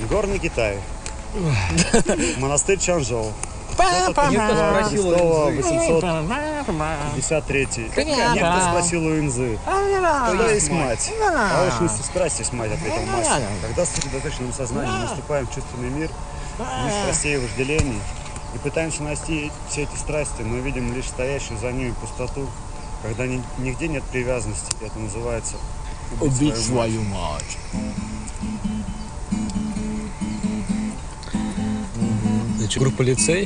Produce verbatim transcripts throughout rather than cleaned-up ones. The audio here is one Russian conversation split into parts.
Горный Китай. Монастырь Чанчжоу. восемьсот пятьдесят третий. Некто спросил у Инзы, кто есть мать? А очень страсть есть мать, ответил мастер. Когда с сосредоточенным сознанием наступаем в чувственный мир, мы страстей и вожделений, и пытаемся найти все эти страсти, но видим лишь стоящую за ними пустоту, когда ни, нигде нет привязанности. Это называется убить, убить свою мать. Это что, группа лицей?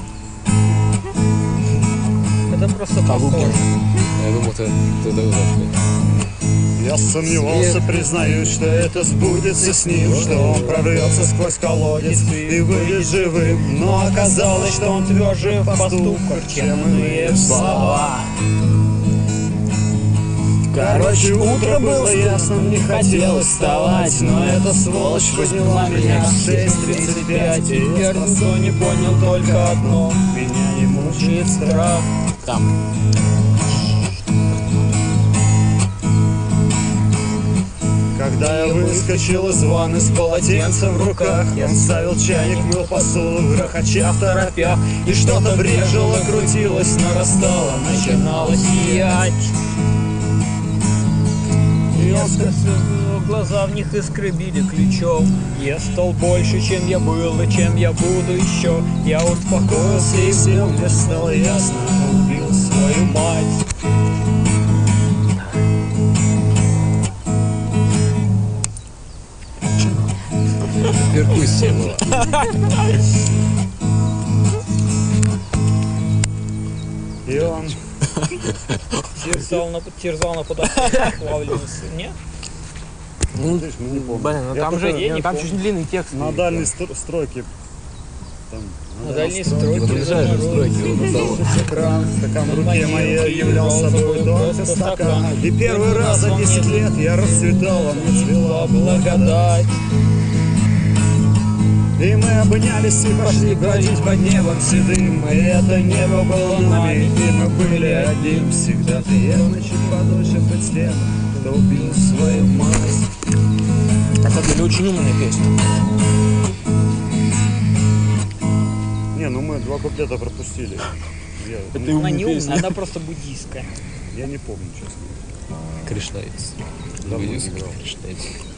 Это просто похоже. Я думал, ты, ты, ты, Я сомневался, признаюсь, что это сбудется с ним, что он прорвется сквозь колодец и выйдет живым. Но оказалось, что он тверже в поступках, чем иные слова. Короче, утро было ясным, не хотелось вставать, но эта сволочь подняла меня в шесть тридцать пять. И я никто не понял только одно: меня не мучает страх. Там. Когда я выскочил из ванны с полотенцем в руках, я ставил чайник, мыл посуду, грохоча в торопях, и что-то брежило, крутилось, нарастало, начинало сиять. Глаза в них искребили ключом. Я стал больше, чем я был и чем я буду еще. Я успокоился и сел, мне стало ясно, убил свою мать. Перкуссия была. И он терзал на, терзал на подоконник, плавился. Нет? Ну, видишь, мы не помним. Блин, ну там же не ну, там помню. чуть длинный текст. На дальней стро- стройке. Там, На дальней стройке. Приезжаешь в стройки, вот на того. Экран, стакан в руке моей являл собой только стакан. И первый раз за десять лет я расцветал, а мне цвела благодать. И мы обнялись и пошли бродить под небом седым. И это небо было нами, и мы были одним. Всегда приятно чуть подольше быть с тем, кто убил свою мать. На самом деле очень умная песня. Не, ну мы два куплета пропустили. Я, Это ну, Она не умная, песня. она просто буддийская. я не помню, честно. Кришнаитс. Давно не Буддийский играл. кришнаитс.